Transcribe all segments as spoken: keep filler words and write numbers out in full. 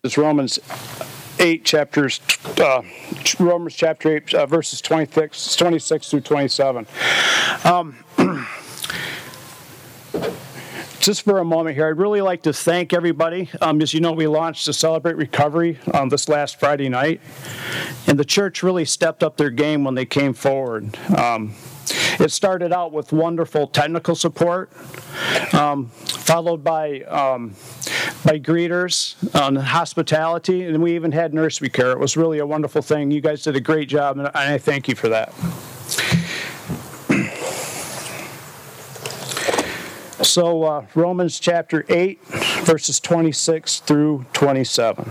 It's Romans eight chapters, uh, Romans chapter eight, uh, verses twenty-six, twenty-six through twenty-seven. Um, just for a moment here, I'd really like to thank everybody. Um, as you know, we launched the Celebrate Recovery um, this last Friday night, and the church really stepped up their game when they came forward. Um, It started out with wonderful technical support, um, followed by um, by greeters, um, hospitality, and we even had nursery care. It was really a wonderful thing. You guys did a great job, and I thank you for that. So uh, Romans chapter eight, verses twenty-six through twenty-seven.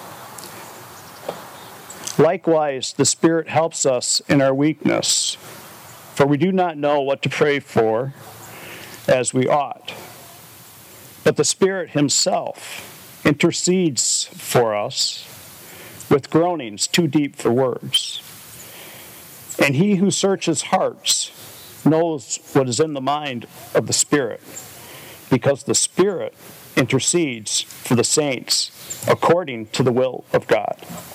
Likewise, the Spirit helps us in our weakness, for we do not know what to pray for as we ought. But the Spirit Himself intercedes for us with groanings too deep for words. And He who searches hearts knows what is in the mind of the Spirit, because the Spirit intercedes for the saints according to the will of God.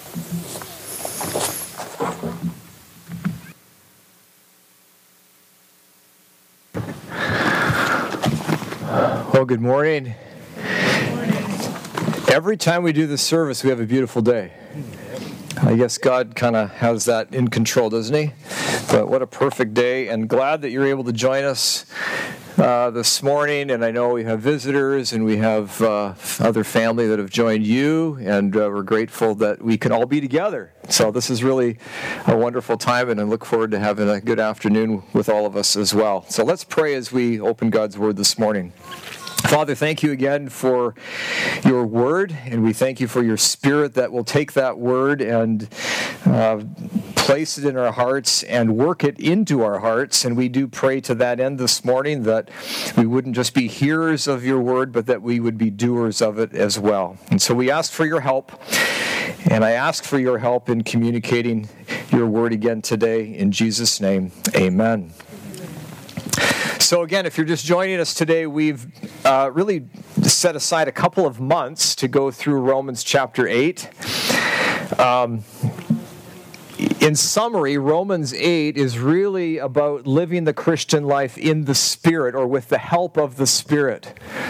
Well, good morning. Good morning. Every time we do this service, we have a beautiful day. I guess God kind of has that in control, doesn't He? But what a perfect day, and glad that you're able to join us uh, this morning. And I know we have visitors, and we have uh, other family that have joined you, and uh, we're grateful that we can all be together. So this is really a wonderful time, and I look forward to having a good afternoon with all of us as well. So let's pray as we open God's Word this morning. Father, thank you again for your word, and we thank you for your Spirit that will take that word and uh, place it in our hearts and work it into our hearts. And we do pray to that end this morning that we wouldn't just be hearers of your word, but that we would be doers of it as well. And so we ask for your help, and I ask for your help in communicating your word again today. In Jesus' name, amen. So again, if you're just joining us today, we've uh, really set aside a couple of months to go through Romans chapter eight. Um, in summary, Romans eight is really about living the Christian life in the Spirit, or with the help of the Spirit.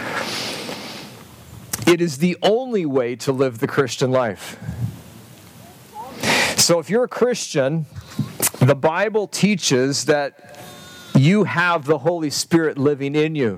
It is the only way to live the Christian life. So if you're a Christian, the Bible teaches that you have the Holy Spirit living in you.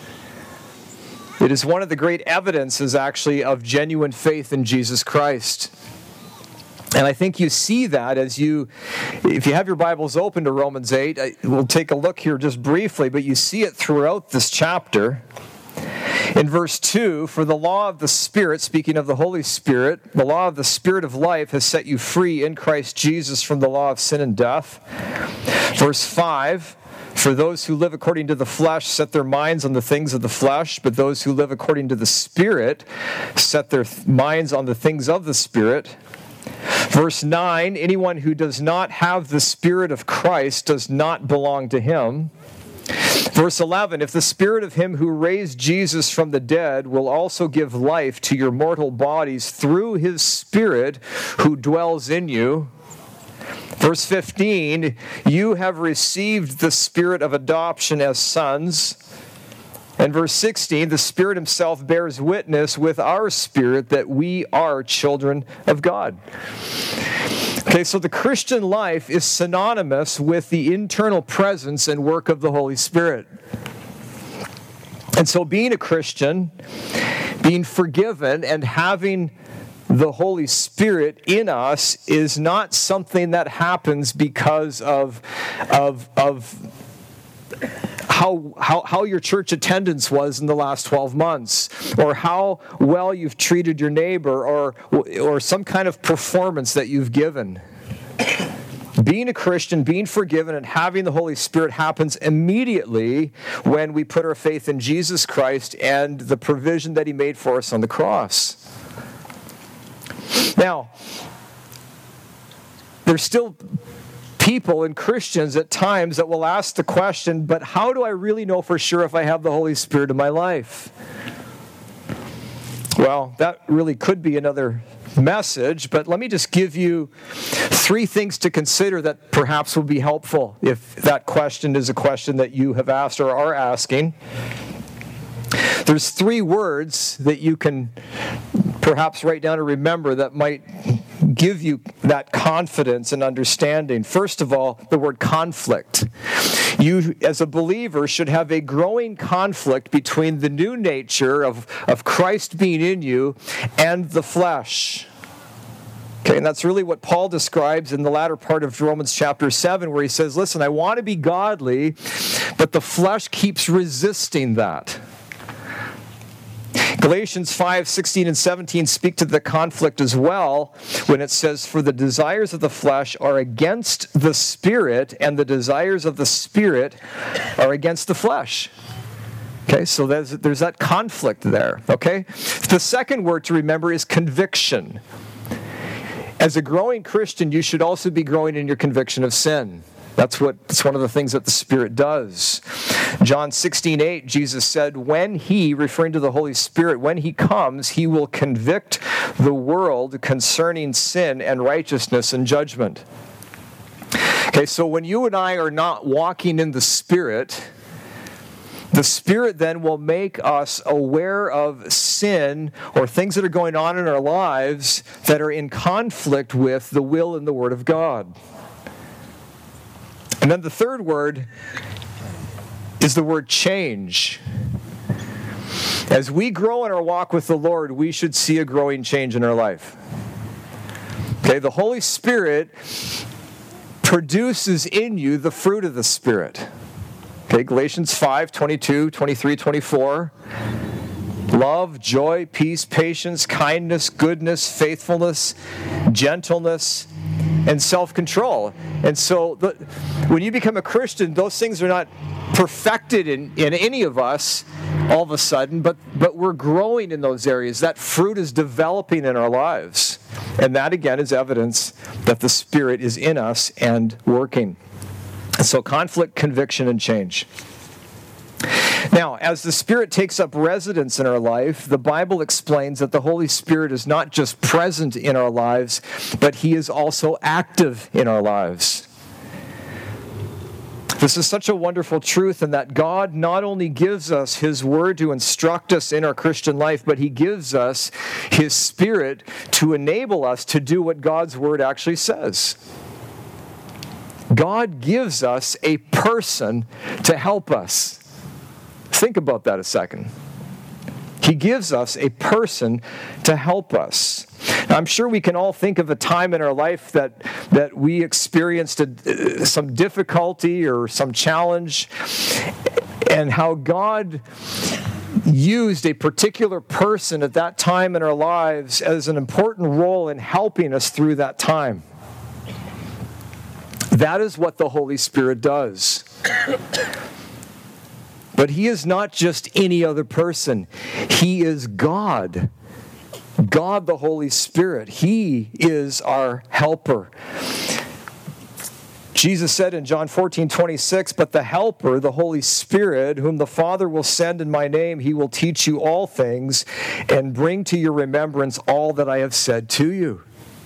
It is one of the great evidences, actually, of genuine faith in Jesus Christ. And I think you see that as you, if you have your Bibles open to Romans eight, I, we'll take a look here just briefly, but you see it throughout this chapter. In verse two, for the law of the Spirit, speaking of the Holy Spirit, the law of the Spirit of life has set you free in Christ Jesus from the law of sin and death. Verse five, for those who live according to the flesh set their minds on the things of the flesh, but those who live according to the Spirit set their th- minds on the things of the Spirit. Verse nine, anyone who does not have the Spirit of Christ does not belong to him. Verse eleven, if the Spirit of him who raised Jesus from the dead will also give life to your mortal bodies through his Spirit who dwells in you. Verse fifteen, you have received the Spirit of adoption as sons. And verse sixteen, the Spirit himself bears witness with our spirit that we are children of God. Okay, so the Christian life is synonymous with the internal presence and work of the Holy Spirit. And so being a Christian, being forgiven, and having the Holy Spirit in us is not something that happens because of, of, of how, how, how your church attendance was in the last twelve months, or how well you've treated your neighbor, or, or some kind of performance that you've given. Being a Christian, being forgiven, and having the Holy Spirit happens immediately when we put our faith in Jesus Christ and the provision that He made for us on the cross. Now, there's still people and Christians at times that will ask the question, but how do I really know for sure if I have the Holy Spirit in my life? Well, that really could be another message, but let me just give you three things to consider that perhaps will be helpful if that question is a question that you have asked or are asking. There's three words that you can perhaps write down or remember that might give you that confidence and understanding. First of all, the word conflict. You, as a believer, should have a growing conflict between the new nature of, of Christ being in you and the flesh. Okay, and that's really what Paul describes in the latter part of Romans chapter seven, where he says, listen, I want to be godly, but the flesh keeps resisting that. Galatians five, sixteen and seventeen speak to the conflict as well when it says, for the desires of the flesh are against the Spirit, and the desires of the Spirit are against the flesh. Okay, so there's, there's that conflict there, okay? The second word to remember is conviction. As a growing Christian, you should also be growing in your conviction of sin. That's what. That's one of the things that the Spirit does. John sixteen eight, Jesus said, when He, referring to the Holy Spirit, when He comes, He will convict the world concerning sin and righteousness and judgment. Okay, so when you and I are not walking in the Spirit, the Spirit then will make us aware of sin or things that are going on in our lives that are in conflict with the will and the Word of God. And then the third word is the word change. As we grow in our walk with the Lord, we should see a growing change in our life. Okay, the Holy Spirit produces in you the fruit of the Spirit. Okay, Galatians five, twenty-two, twenty-three, twenty-four. Love, joy, peace, patience, kindness, goodness, faithfulness, gentleness, and self-control. And so the, when you become a Christian, those things are not perfected in, in any of us all of a sudden, but, but we're growing in those areas. That fruit is developing in our lives. And that, again, is evidence that the Spirit is in us and working. So conflict, conviction, and change. Now, as the Spirit takes up residence in our life, the Bible explains that the Holy Spirit is not just present in our lives, but He is also active in our lives. This is such a wonderful truth, in that God not only gives us His Word to instruct us in our Christian life, but He gives us His Spirit to enable us to do what God's Word actually says. God gives us a person to help us. Think about that a second. He gives us a person to help us. Now, I'm sure we can all think of a time in our life that, that we experienced a, some difficulty or some challenge, and how God used a particular person at that time in our lives as an important role in helping us through that time. That is what the Holy Spirit does. But He is not just any other person. He is God. God the Holy Spirit. He is our helper. Jesus said in John fourteen twenty-six, but the Helper, the Holy Spirit, whom the Father will send in my name, He will teach you all things and bring to your remembrance all that I have said to you.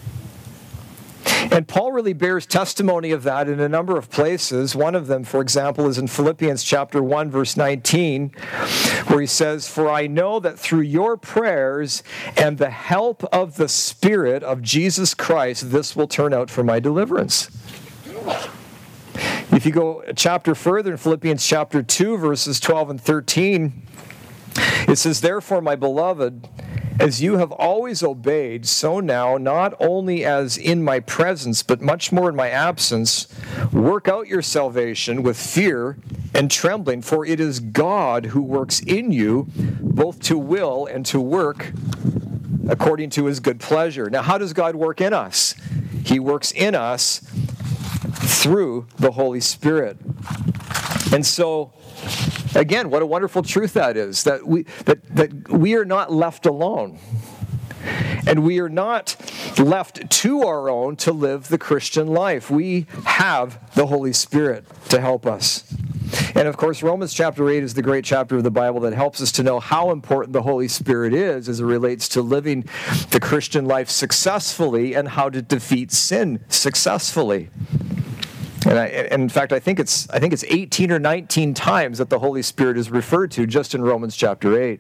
And Paul really bears testimony of that in a number of places. One of them, for example, is in Philippians chapter one, verse nineteen, where he says, for I know that through your prayers and the help of the Spirit of Jesus Christ, this will turn out for my deliverance. If you go a chapter further in Philippians chapter two, verses twelve and thirteen, it says, therefore, my beloved, as you have always obeyed, so now, not only as in my presence, but much more in my absence, work out your salvation with fear and trembling, for it is God who works in you, both to will and to work according to His good pleasure. Now, how does God work in us? He works in us through the Holy Spirit. And so, again, what a wonderful truth that is, that we that, that we are not left alone. And we are not left to our own to live the Christian life. We have the Holy Spirit to help us. And of course, Romans chapter eight is the great chapter of the Bible that helps us to know how important the Holy Spirit is as it relates to living the Christian life successfully and how to defeat sin successfully. And, I, and in fact, I think it's I think it's eighteen or nineteen times that the Holy Spirit is referred to just in Romans chapter eight.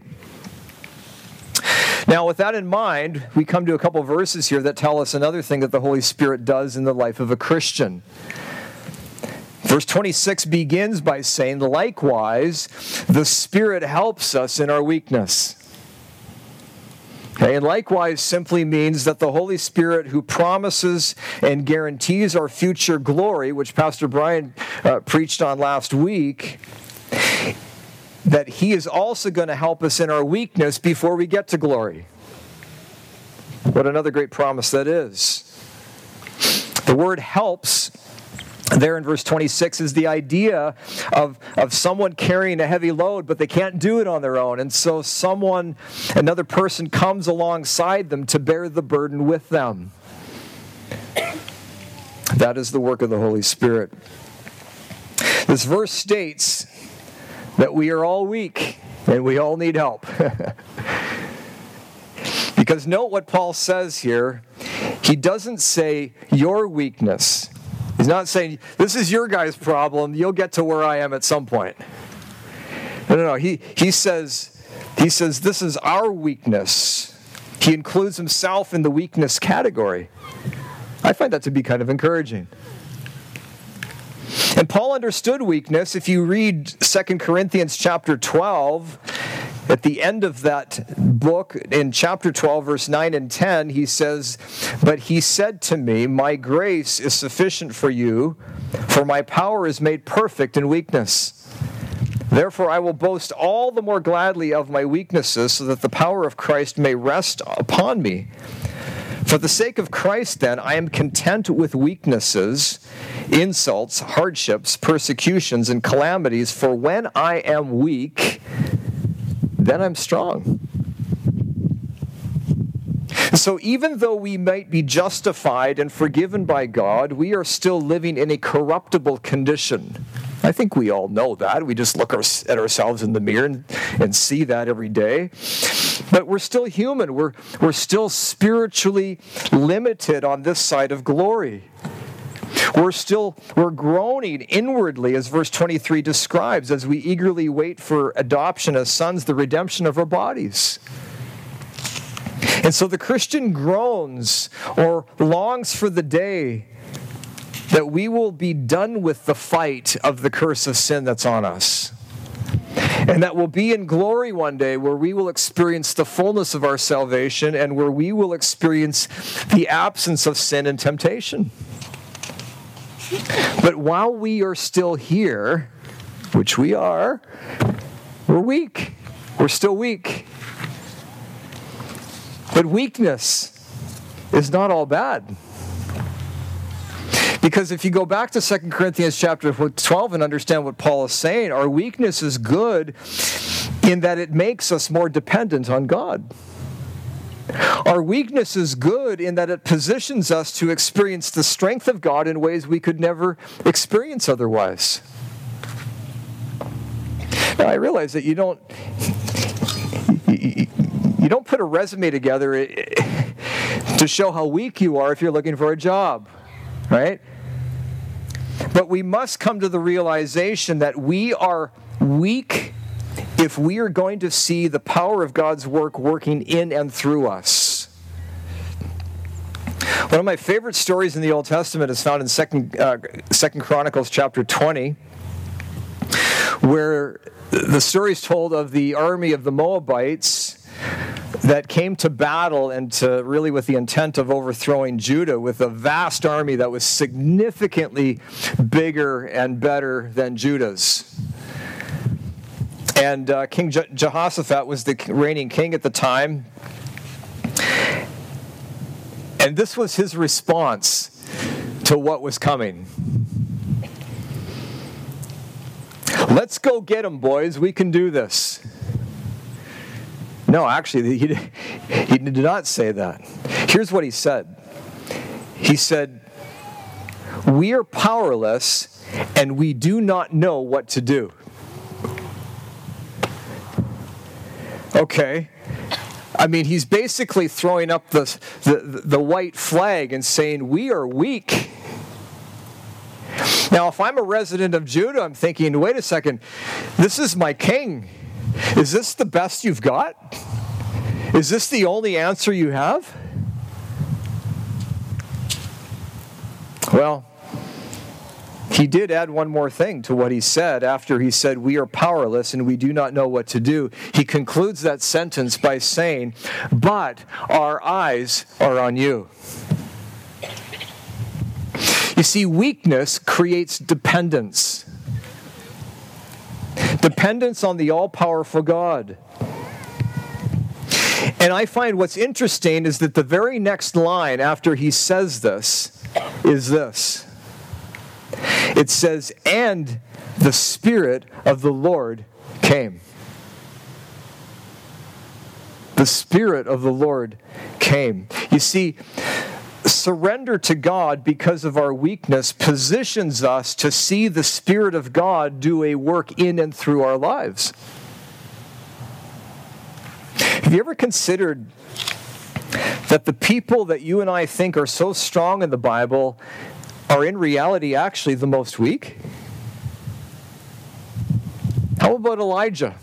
Now, with that in mind, we come to a couple verses here that tell us another thing that the Holy Spirit does in the life of a Christian. Verse twenty-six begins by saying, "Likewise, the Spirit helps us in our weakness." Okay, and likewise simply means that the Holy Spirit, who promises and guarantees our future glory, which Pastor Brian uh, preached on last week, that he is also going to help us in our weakness before we get to glory. What another great promise that is. The word helps there in verse twenty-six is the idea of, of someone carrying a heavy load, but they can't do it on their own. And so someone, another person comes alongside them to bear the burden with them. That is the work of the Holy Spirit. This verse states that we are all weak and we all need help. Because note what Paul says here. He doesn't say your weakness. He's not saying, this is your guy's problem, you'll get to where I am at some point. No, no, no. He, he says, he says, this is our weakness. He includes himself in the weakness category. I find that to be kind of encouraging. And Paul understood weakness. If you read Second Corinthians chapter twelve, at the end of that book, in chapter twelve, verse nine and ten, he says, "But he said to me, my grace is sufficient for you, for my power is made perfect in weakness. Therefore I will boast all the more gladly of my weaknesses, so that the power of Christ may rest upon me. For the sake of Christ, then, I am content with weaknesses, insults, hardships, persecutions, and calamities, for when I am weak, then I'm strong." So even though we might be justified and forgiven by God, we are still living in a corruptible condition. I think we all know that. We just look at ourselves in the mirror and, and see that every day. But we're still human. We're, we're still spiritually limited on this side of glory. We're still, we're groaning inwardly, as verse twenty-three describes, as we eagerly wait for adoption as sons, the redemption of our bodies. And so the Christian groans or longs for the day that we will be done with the fight of the curse of sin that's on us. And that we'll be in glory one day where we will experience the fullness of our salvation and where we will experience the absence of sin and temptation. But while we are still here, which we are, we're weak. We're still weak. But weakness is not all bad. Because if you go back to Second Corinthians chapter twelve and understand what Paul is saying, our weakness is good in that it makes us more dependent on God. Our weakness is good in that it positions us to experience the strength of God in ways we could never experience otherwise. Now, I realize that you don't you, you don't put a resume together to show how weak you are if you're looking for a job, right? But we must come to the realization that we are weak if we are going to see the power of God's work working in and through us. One of my favorite stories in the Old Testament is found in Second, uh, Second Chronicles chapter twenty, where the story is told of the army of the Moabites that came to battle and to really with the intent of overthrowing Judah with a vast army that was significantly bigger and better than Judah's. And uh, King Je- Jehoshaphat was the reigning king at the time. And this was his response to what was coming. "Let's go get them, boys. We can do this." No, actually, he, he did not say that. Here's what he said. He said, "We are powerless and we do not know what to do." Okay. I mean, he's basically throwing up the, the, the white flag and saying, we are weak. Now, if I'm a resident of Judah, I'm thinking, wait a second, this is my king. Is this the best you've got? Is this the only answer you have? Well, he did add one more thing to what he said after he said, we are powerless and we do not know what to do. He concludes that sentence by saying, but our eyes are on you. You see, weakness creates dependence. Dependence on the all-powerful God. And I find what's interesting is that the very next line after he says this is this. It says, and the Spirit of the Lord came. The Spirit of the Lord came. You see, surrender to God because of our weakness positions us to see the Spirit of God do a work in and through our lives. Have you ever considered that the people that you and I think are so strong in the Bible are in reality actually the most weak? How about Elijah?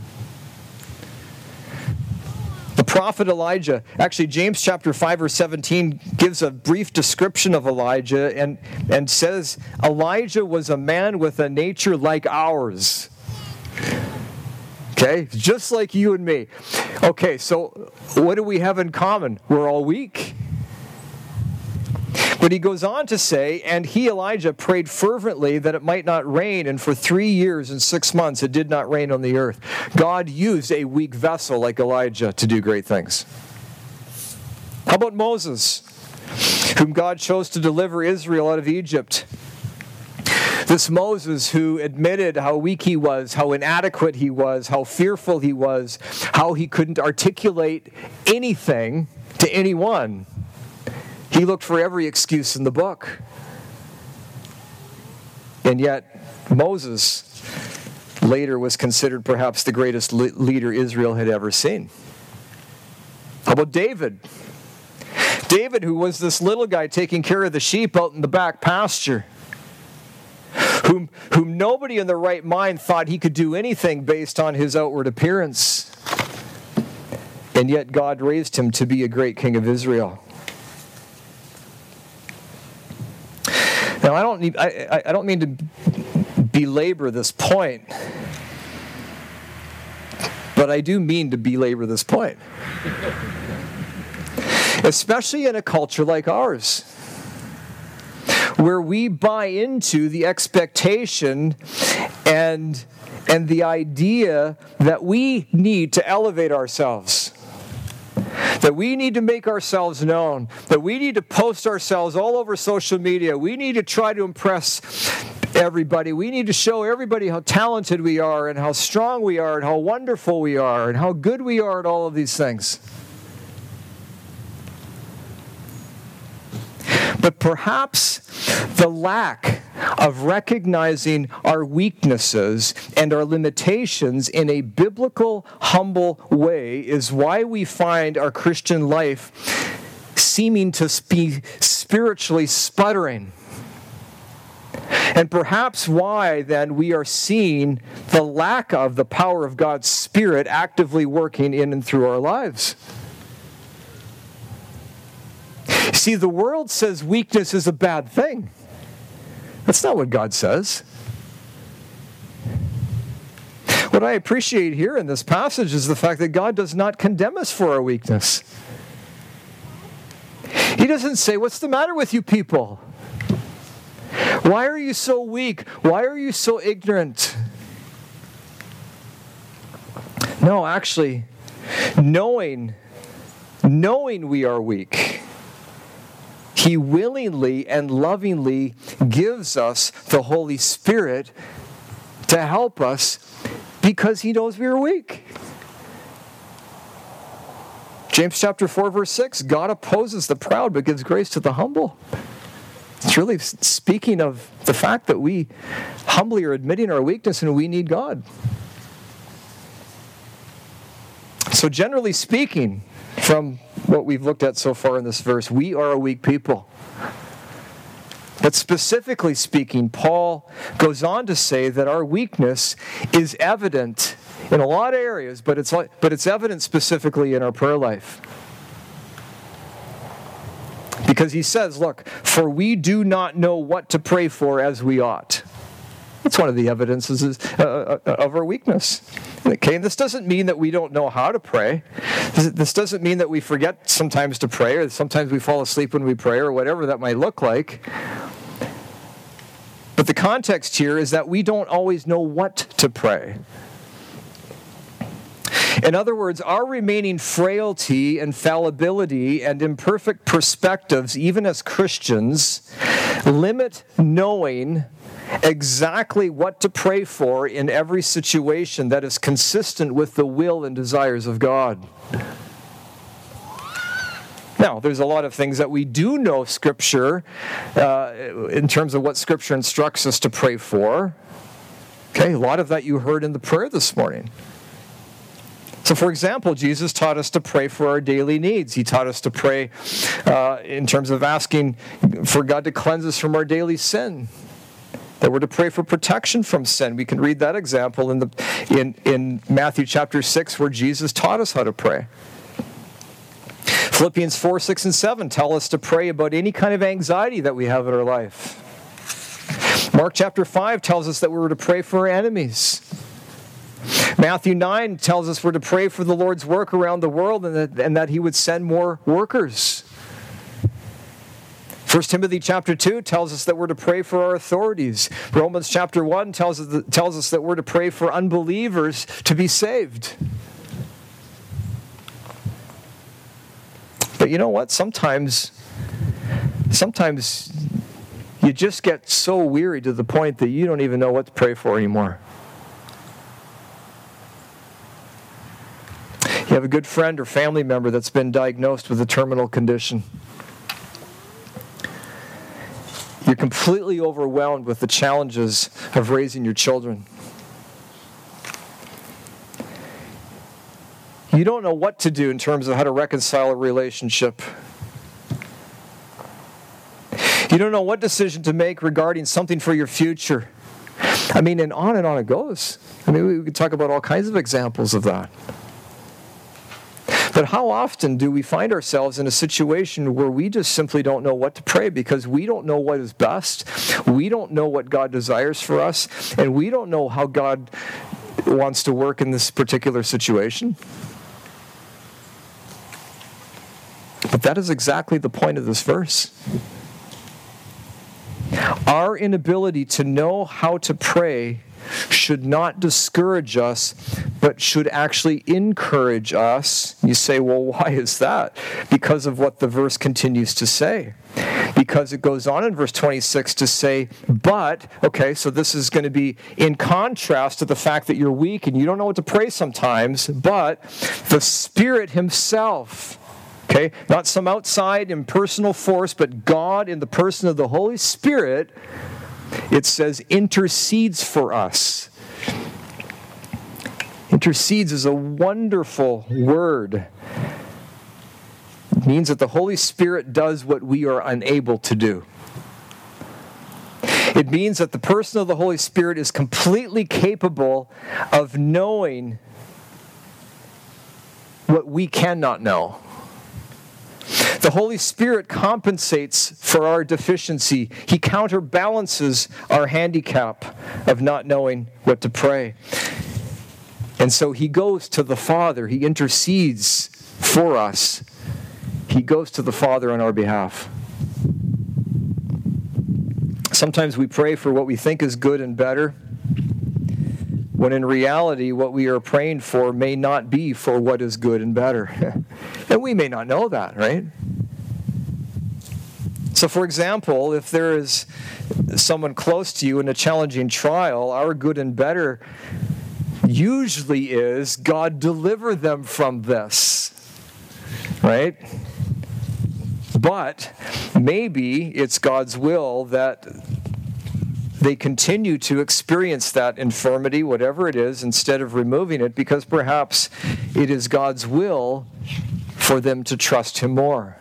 The prophet Elijah, actually James chapter five verse seventeen gives a brief description of Elijah and, and says, Elijah was a man with a nature like ours. Okay, just like you and me. Okay, so what do we have in common? We're all weak. But he goes on to say, and he, Elijah, prayed fervently that it might not rain, and for three years and six months it did not rain on the earth. God used a weak vessel like Elijah to do great things. How about Moses, whom God chose to deliver Israel out of Egypt? This Moses who admitted how weak he was, how inadequate he was, how fearful he was, how he couldn't articulate anything to anyone. He looked for every excuse in the book. And yet, Moses later was considered perhaps the greatest le- leader Israel had ever seen. How about David? David, who was this little guy taking care of the sheep out in the back pasture, whom, whom nobody in their right mind thought he could do anything based on his outward appearance. And yet God raised him to be a great king of Israel. Now, I don't need, I, I don't mean to belabor this point, but I do mean to belabor this point. Especially in a culture like ours, where we buy into the expectation and, and the idea that we need to elevate ourselves. That we need to make ourselves known, that we need to post ourselves all over social media. We need to try to impress everybody. We need to show everybody how talented we are and how strong we are and how wonderful we are and how good we are at all of these things. But perhaps the lack of recognizing our weaknesses and our limitations in a biblical, humble way is why we find our Christian life seeming to be spiritually sputtering. And perhaps why then we are seeing the lack of the power of God's Spirit actively working in and through our lives. See, the world says weakness is a bad thing. That's not what God says. What I appreciate here in this passage is the fact that God does not condemn us for our weakness. He doesn't say, what's the matter with you people? Why are you so weak? Why are you so ignorant? No, actually, knowing, knowing we are weak, He willingly and lovingly gives us the Holy Spirit to help us because He knows we are weak. James chapter four, verse six, God opposes the proud but gives grace to the humble. It's really speaking of the fact that we humbly are admitting our weakness and we need God. So generally speaking, from what we've looked at so far in this verse, we are a weak people. But specifically speaking, Paul goes on to say that our weakness is evident in a lot of areas, but it's but it's evident specifically in our prayer life. Because he says, look, for we do not know what to pray for as we ought. That's one of the evidences uh, of our weakness. Okay, and this doesn't mean that we don't know how to pray. This doesn't mean that we forget sometimes to pray, or sometimes we fall asleep when we pray, or whatever that might look like. But the context here is that we don't always know what to pray. In other words, our remaining frailty and fallibility and imperfect perspectives, even as Christians, limit knowing exactly what to pray for in every situation that is consistent with the will and desires of God. Now, there's a lot of things that we do know Scripture, uh, in terms of what Scripture instructs us to pray for. Okay, a lot of that you heard in the prayer this morning. So, for example, Jesus taught us to pray for our daily needs. He taught us to pray uh, in terms of asking for God to cleanse us from our daily sin. That we're to pray for protection from sin. We can read that example in the in, in Matthew chapter six, where Jesus taught us how to pray. Philippians four, six, and seven tell us to pray about any kind of anxiety that we have in our life. Mark chapter five tells us that we're to pray for our enemies. Matthew nine tells us we're to pray for the Lord's work around the world, and that, and that He would send more workers. First Timothy chapter two tells us that we're to pray for our authorities. Romans chapter one tells us, tells us that we're to pray for unbelievers to be saved. But you know what? Sometimes, sometimes you just get so weary to the point that you don't even know what to pray for anymore. You have a good friend or family member that's been diagnosed with a terminal condition. You're completely overwhelmed with the challenges of raising your children. You don't know what to do in terms of how to reconcile a relationship. You don't know what decision to make regarding something for your future. I mean, and on and on it goes. I mean, we could talk about all kinds of examples of that. But how often do we find ourselves in a situation where we just simply don't know what to pray because we don't know what is best, we don't know what God desires for us, and we don't know how God wants to work in this particular situation? But that is exactly the point of this verse. Our inability to know how to pray should not discourage us, but should actually encourage us. You say, well, why is that? Because of what the verse continues to say. Because it goes on in verse twenty-six to say, but, okay, so this is going to be in contrast to the fact that you're weak and you don't know what to pray sometimes, but the Spirit Himself, okay, not some outside impersonal force, but God in the person of the Holy Spirit, it says, intercedes for us. Intercedes is a wonderful word. It means that the Holy Spirit does what we are unable to do. It means that the person of the Holy Spirit is completely capable of knowing what we cannot know. The Holy Spirit compensates for our deficiency. He counterbalances our handicap of not knowing what to pray. And so He goes to the Father. He intercedes for us. He goes to the Father on our behalf. Sometimes we pray for what we think is good and better, when in reality what we are praying for may not be for what is good and better. And we may not know that, right? So, for example, if there is someone close to you in a challenging trial, our good and better usually is, God, deliver them from this, right? But maybe it's God's will that they continue to experience that infirmity, whatever it is, instead of removing it, because perhaps it is God's will for them to trust Him more.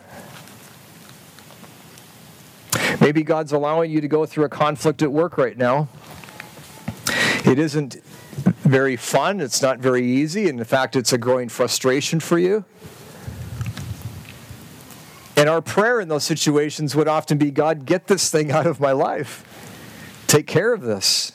Maybe God's allowing you to go through a conflict at work right now. It isn't very fun. It's not very easy. And in fact, it's a growing frustration for you. And our prayer in those situations would often be, God, get this thing out of my life. Take care of this.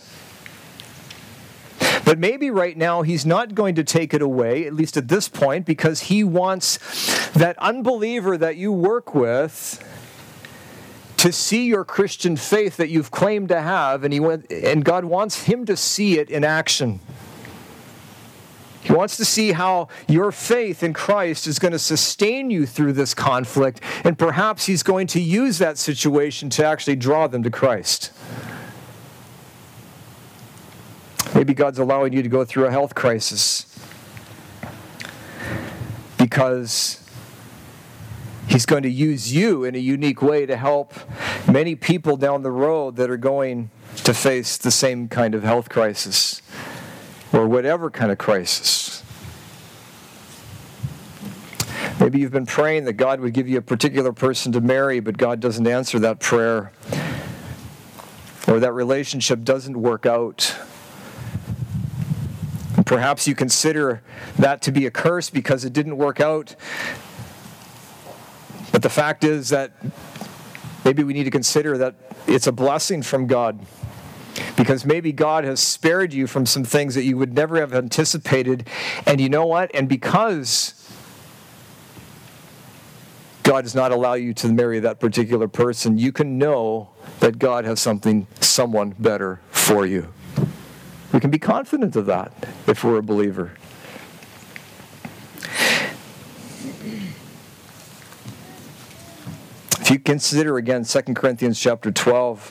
But maybe right now He's not going to take it away, at least at this point, because He wants that unbeliever that you work with to see your Christian faith that you've claimed to have, and he went, and God wants him to see it in action. He wants to see how your faith in Christ is going to sustain you through this conflict, and perhaps He's going to use that situation to actually draw them to Christ. Maybe God's allowing you to go through a health crisis because He's going to use you in a unique way to help many people down the road that are going to face the same kind of health crisis or whatever kind of crisis. Maybe you've been praying that God would give you a particular person to marry, but God doesn't answer that prayer, or that relationship doesn't work out. And perhaps you consider that to be a curse because it didn't work out. But the fact is that maybe we need to consider that it's a blessing from God, because maybe God has spared you from some things that you would never have anticipated. And you know what? And because God does not allow you to marry that particular person, you can know that God has something, someone better for you. We can be confident of that if we're a believer. If you consider again Second Corinthians chapter twelve,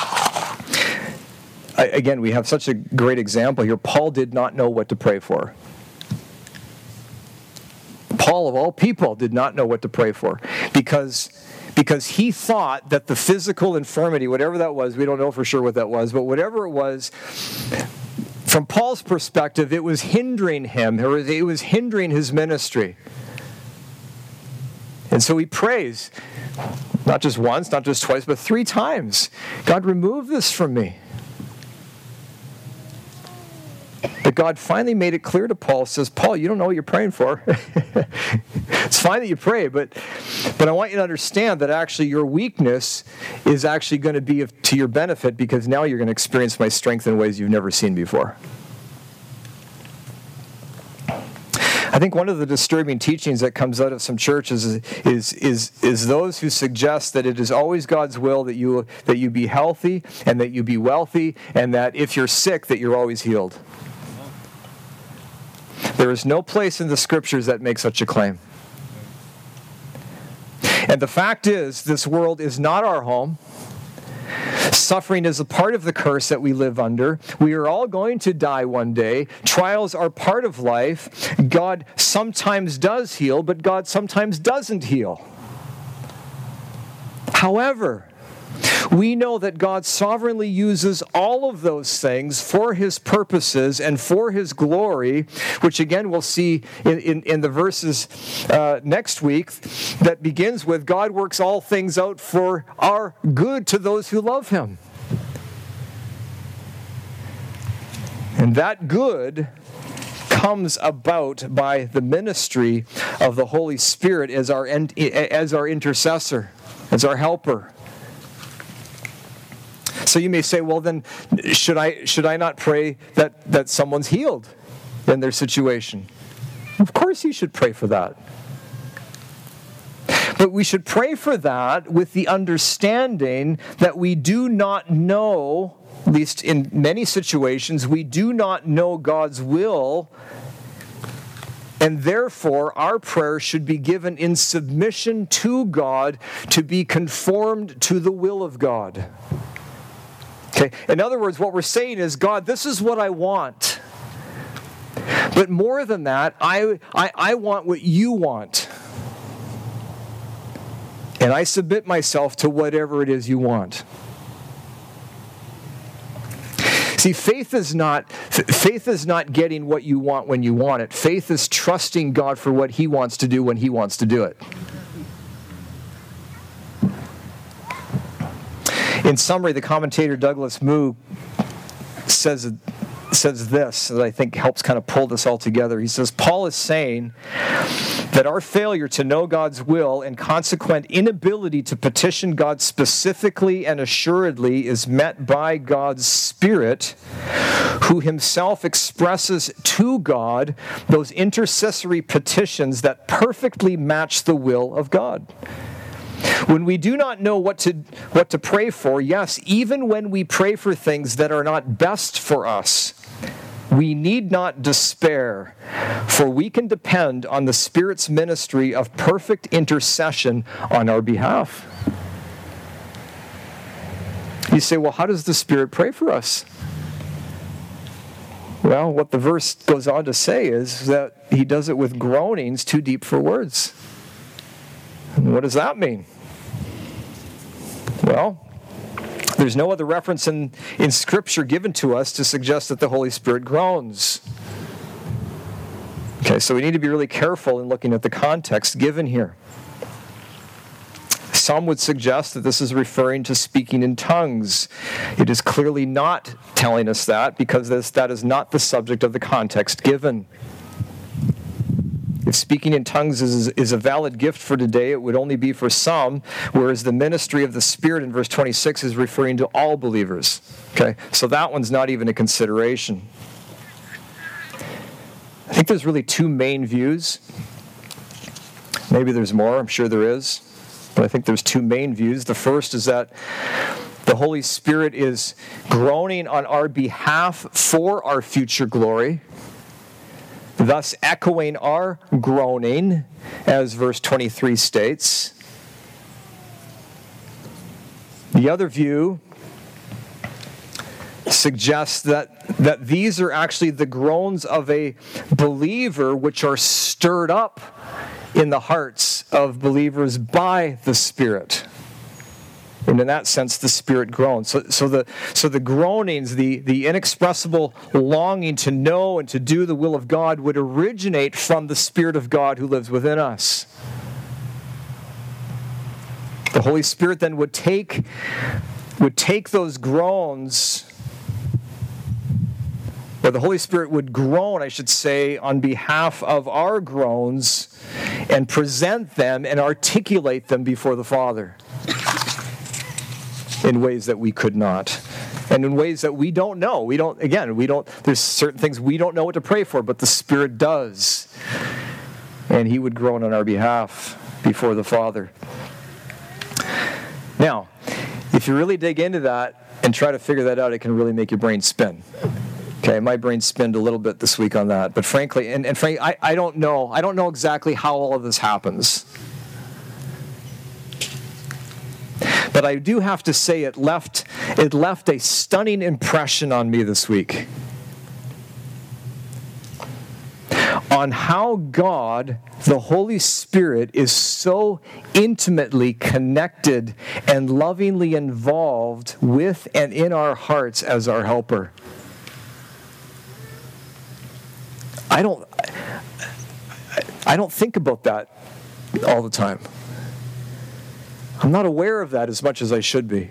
I, again, we have such a great example here. Paul did not know what to pray for. Paul, of all people, did not know what to pray for because, because he thought that the physical infirmity, whatever that was, we don't know for sure what that was, but whatever it was, from Paul's perspective, it was hindering him, or it was hindering his ministry. And so he prays, not just once, not just twice, but three times. God, remove this from me. But God finally made it clear to Paul, says, Paul, you don't know what you're praying for. It's fine that you pray, but, but I want you to understand that actually your weakness is actually going to be of, to your benefit, because now you're going to experience my strength in ways you've never seen before. I think one of the disturbing teachings that comes out of some churches is, is, is, is those who suggest that it is always God's will that you, that you be healthy and that you be wealthy, and that if you're sick, that you're always healed. There is no place in the Scriptures that makes such a claim. And the fact is, this world is not our home. Suffering is a part of the curse that we live under. We are all going to die one day. Trials are part of life. God sometimes does heal, but God sometimes doesn't heal. However, we know that God sovereignly uses all of those things for His purposes and for His glory, which again we'll see in, in, in the verses uh, next week, that begins with, God works all things out for our good to those who love Him. And that good comes about by the ministry of the Holy Spirit as our, as our intercessor, as our helper. So you may say, well then, should I should I not pray that, that someone's healed in their situation? Of course you should pray for that. But we should pray for that with the understanding that we do not know, at least in many situations, we do not know God's will, and therefore our prayer should be given in submission to God to be conformed to the will of God. Okay. In other words, what we're saying is, God, this is what I want. But more than that, I, I, I want what you want. And I submit myself to whatever it is you want. See, faith is not faith is not getting what you want when you want it. Faith is trusting God for what He wants to do when He wants to do it. In summary, the commentator Douglas Moo says says this that I think helps kind of pull this all together. He says, Paul is saying that our failure to know God's will and consequent inability to petition God specifically and assuredly is met by God's Spirit, who Himself expresses to God those intercessory petitions that perfectly match the will of God. When we do not know what to what to pray for, yes, even when we pray for things that are not best for us, we need not despair, for we can depend on the Spirit's ministry of perfect intercession on our behalf. You say, well, how does the Spirit pray for us? Well, what the verse goes on to say is that He does it with groanings too deep for words. And what does that mean? Well, there's no other reference in, in Scripture given to us to suggest that the Holy Spirit groans. Okay, so we need to be really careful in looking at the context given here. Some would suggest that this is referring to speaking in tongues. It is clearly not telling us that, because this, that is not the subject of the context given. If speaking in tongues is, is a valid gift for today, it would only be for some, whereas the ministry of the Spirit in verse twenty-six is referring to all believers. Okay, so that one's not even a consideration. I think there's really two main views. Maybe there's more, I'm sure there is. But I think there's two main views. The first is that the Holy Spirit is groaning on our behalf for our future glory, thus echoing our groaning, as verse twenty-three states. The other view suggests that, that these are actually the groans of a believer which are stirred up in the hearts of believers by the Spirit. And in that sense, the Spirit groans. So, so the so the groanings, the, the inexpressible longing to know and to do the will of God would originate from the Spirit of God who lives within us. The Holy Spirit then would take, would take those groans, or the Holy Spirit would groan, I should say, on behalf of our groans and present them and articulate them before the Father in ways that we could not, and in ways that we don't know. We don't, again, we don't, there's certain things we don't know what to pray for, but the Spirit does. And He would groan on our behalf before the Father. Now, if you really dig into that and try to figure that out, it can really make your brain spin. Okay, my brain spinned a little bit this week on that. But frankly, and, and frankly, I, I don't know. I don't know exactly how all of this happens. But I do have to say it left it left a stunning impression on me this week on how God, the Holy Spirit, is so intimately connected and lovingly involved with and in our hearts as our helper. I don't I don't think about that all the time. I'm not aware of that as much as I should be.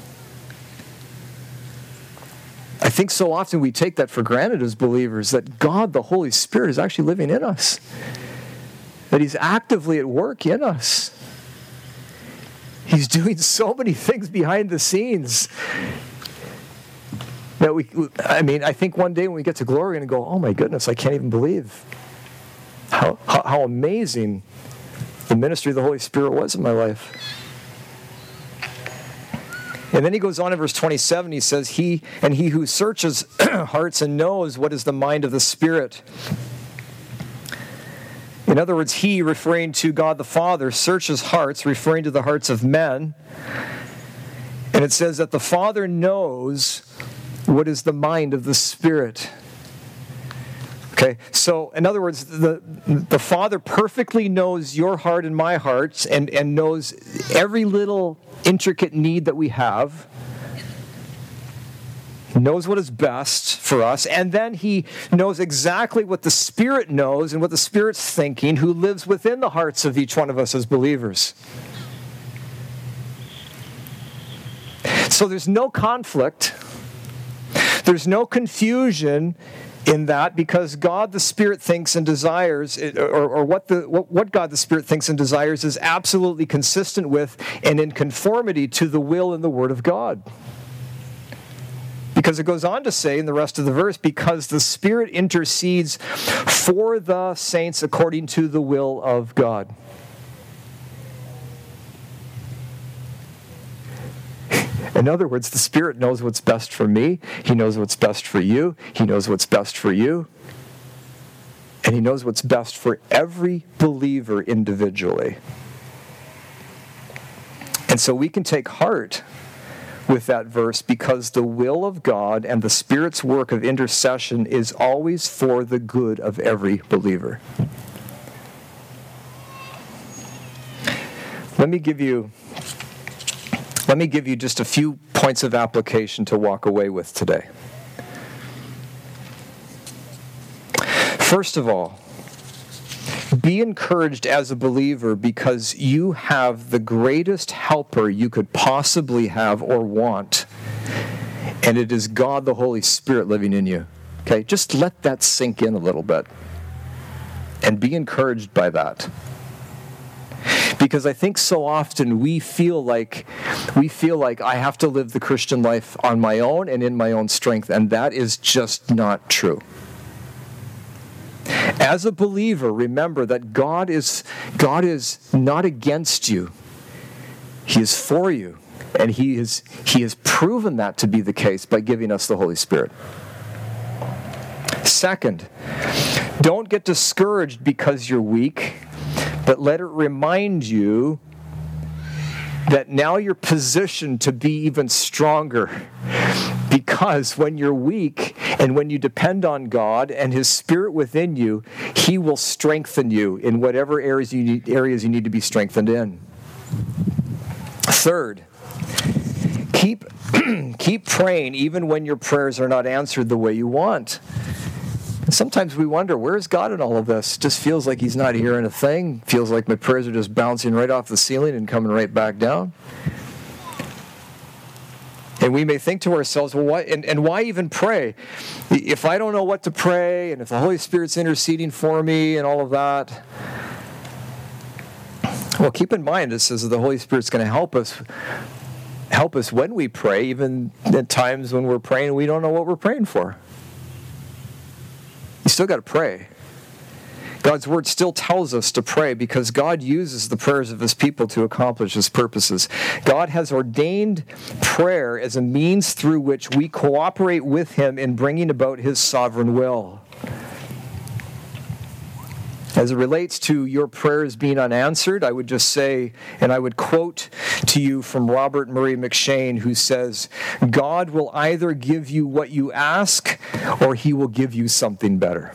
I think so often we take that for granted as believers, that God, the Holy Spirit, is actually living in us. That He's actively at work in us. He's doing so many things behind the scenes. That we, I mean, I think one day when we get to glory, we're going to go, oh my goodness, I can't even believe how, how, how amazing the ministry of the Holy Spirit was in my life. And then he goes on in verse twenty-seven, he says, He and he who searches hearts and knows what is the mind of the Spirit. In other words, He, referring to God the Father, searches hearts, referring to the hearts of men. And it says that the Father knows what is the mind of the Spirit. Okay, so in other words, the, the Father perfectly knows your heart and my heart, and, and knows every little intricate need that we have. knows what is best for us, and then he knows exactly what the Spirit knows and what the Spirit's thinking, who lives within the hearts of each one of us as believers. So there's no conflict, there's no confusion in that, because God the Spirit thinks and desires, or, or what, the, what, what God the Spirit thinks and desires is absolutely consistent with and in conformity to the will and the Word of God. Because it goes on to say in the rest of the verse, because the Spirit intercedes for the saints according to the will of God. In other words, the Spirit knows what's best for me. He knows what's best for you. He knows what's best for you. And He knows what's best for every believer individually. And so we can take heart with that verse, because the will of God and the Spirit's work of intercession is always for the good of every believer. Let me give you Let me give you just a few points of application to walk away with today. First of all, be encouraged as a believer, because you have the greatest helper you could possibly have or want, and it is God the Holy Spirit living in you. Okay, just let that sink in a little bit, and be encouraged by that. Because I think so often we feel like we feel like I have to live the Christian life on my own and in my own strength, and that is just not true. As a believer, remember that God is God is not against you. He is for you, and He is He has proven that to be the case by giving us the Holy Spirit. Second, don't get discouraged because you're weak, but let it remind you that now you're positioned to be even stronger. Because when you're weak and when you depend on God and His Spirit within you, He will strengthen you in whatever areas you need, areas you need to be strengthened in. Third, keep, keep praying even when your prayers are not answered the way you want. Sometimes we wonder, where is God in all of this? It just feels like He's not hearing a thing. Feels like my prayers are just bouncing right off the ceiling and coming right back down. And we may think to ourselves, well, why, and, and why even pray? If I don't know what to pray, and if the Holy Spirit's interceding for me and all of that. Well, keep in mind, it says that the Holy Spirit's going to help us, help us when we pray, even at times when we're praying we don't know what we're praying for. You still got to pray. God's Word still tells us to pray, because God uses the prayers of His people to accomplish His purposes. God has ordained prayer as a means through which we cooperate with Him in bringing about His sovereign will. As it relates to your prayers being unanswered, I would just say, and I would quote to you from Robert Murray McShane, who says, God will either give you what you ask, or He will give you something better.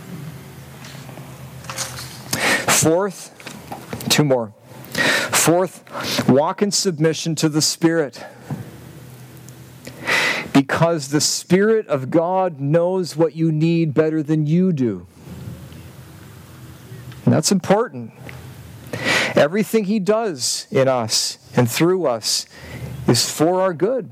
Fourth, two more. Fourth, walk in submission to the Spirit. Because the Spirit of God knows what you need better than you do. And that's important. Everything He does in us and through us is for our good.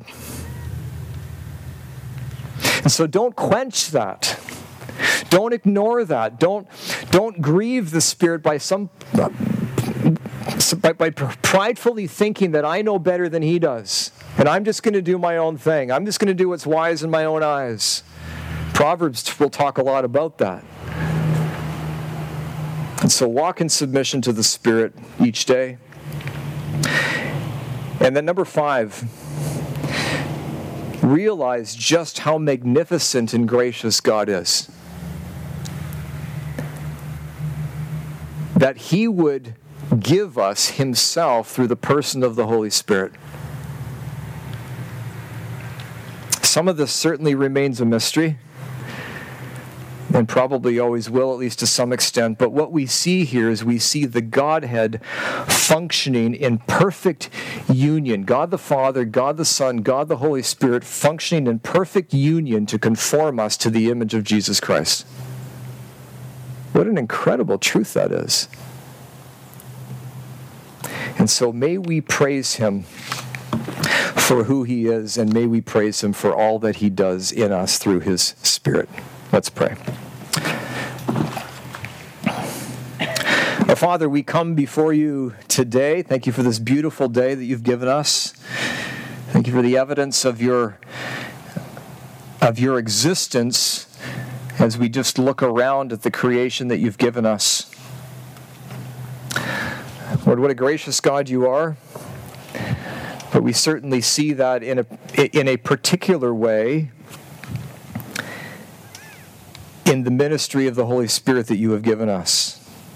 And so don't quench that. Don't ignore that. Don't, don't grieve the Spirit by some by, by pridefully thinking that I know better than He does. And I'm just going to do my own thing. I'm just going to do what's wise in my own eyes. Proverbs will talk a lot about that. And so walk in submission to the Spirit each day. And then number five, realize just how magnificent and gracious God is. That He would give us Himself through the person of the Holy Spirit. Some of this certainly remains a mystery. and probably always will, at least to some extent. But what we see here is we see the Godhead functioning in perfect union. God the Father, God the Son, God the Holy Spirit functioning in perfect union to conform us to the image of Jesus Christ. What an incredible truth that is. And so may we praise him for who he is, and may we praise him for all that he does in us through his Spirit. Let's pray. Our Father, we come before you today. Thank you for this beautiful day that you've given us. Thank you for the evidence of your, of your existence as we just look around at the creation that you've given us. Lord, what a gracious God you are. But we certainly see that in a, in a particular way in the ministry of the Holy Spirit that you have given us.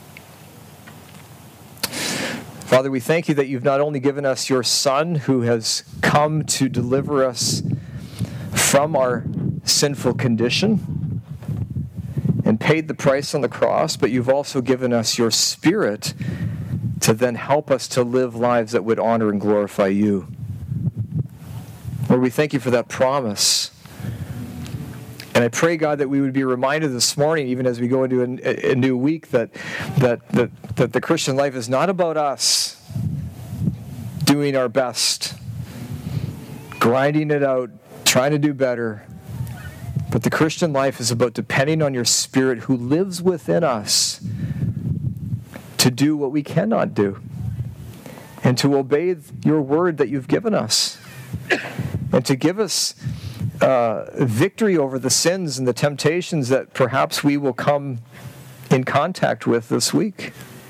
Father, we thank you that you've not only given us your Son, who has come to deliver us from our sinful condition and paid the price on the cross, but you've also given us your Spirit to then help us to live lives that would honor and glorify you. Lord, we thank you for that promise. And I pray, God, that we would be reminded this morning, even as we go into a, a new week, that, that, that, that the Christian life is not about us doing our best, grinding it out, trying to do better. But the Christian life is about depending on your Spirit who lives within us to do what we cannot do and to obey your word that you've given us and to give us uh, victory over the sins and the temptations that perhaps we will come in contact with this week.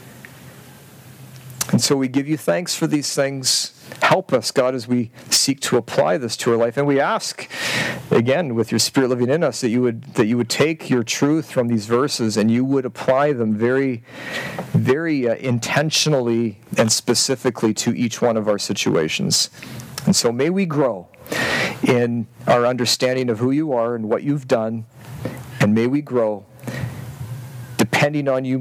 And so we give you thanks for these things. Help us, God, as we seek to apply this to our life. And we ask, again, with your Spirit living in us, that you would that you would take your truth from these verses and you would apply them very, very uh, intentionally and specifically to each one of our situations. And so may we grow in our understanding of who you are and what you've done, and may we grow depending on you